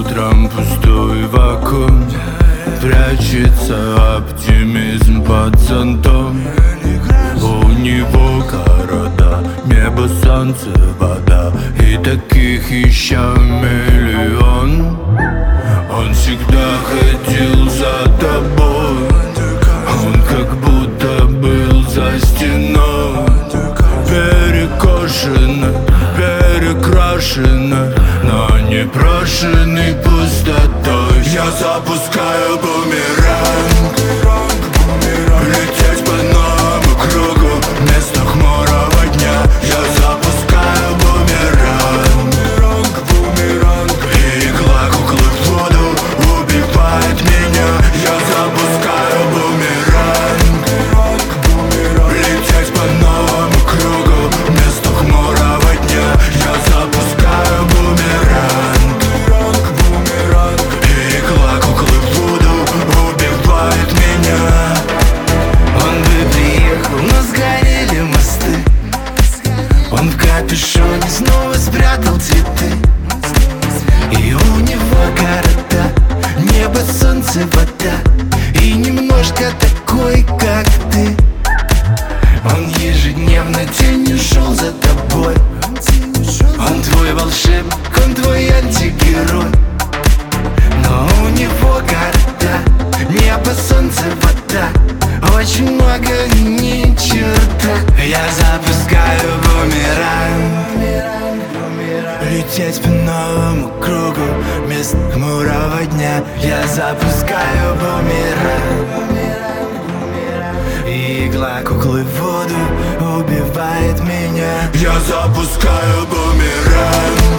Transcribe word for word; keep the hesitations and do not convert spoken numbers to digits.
утром пустой вакуум, прячется оптимизм под зонтом. У него города, небо, солнце, вода, и таких еще миллион. Он всегда ходил за тобой, он как будто был за стеной. Перекошено, перекрашено, но не брошенный пустотой. Я запускаю бумеранг, лететь по новому кругу вместо хмурого дня. Я запускаю бумеранг, и игла куклы в воду убивает меня. Я запускаю бумеранг, лететь по новому кругу вместо хмурого дня. Я запускаю бумеранг, и игла куклы в воду убивает меня. Он бы приехал, но сгорели мосты. Он в капюшоне снова спрятал цветы. И у него города, небо, солнце, вода, и немножко такой, как ты. Он ежедневно тенью шел за тобой. Он твой волшебник, он твой антигерой. Но у него города, небо, солнце, вода, очень много и ни черта. Я запускаю бумеранг, лететь по новому кругу вместо хмурого дня. Я запускаю бумеранг, и игла куклы в воду убивает меня. Я запускаю бумеранг,